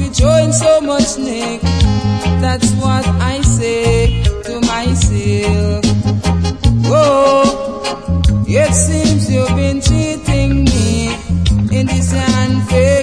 You're showing so much neck. That's what I say to myself. Oh, it seems you've been cheating me in this unfair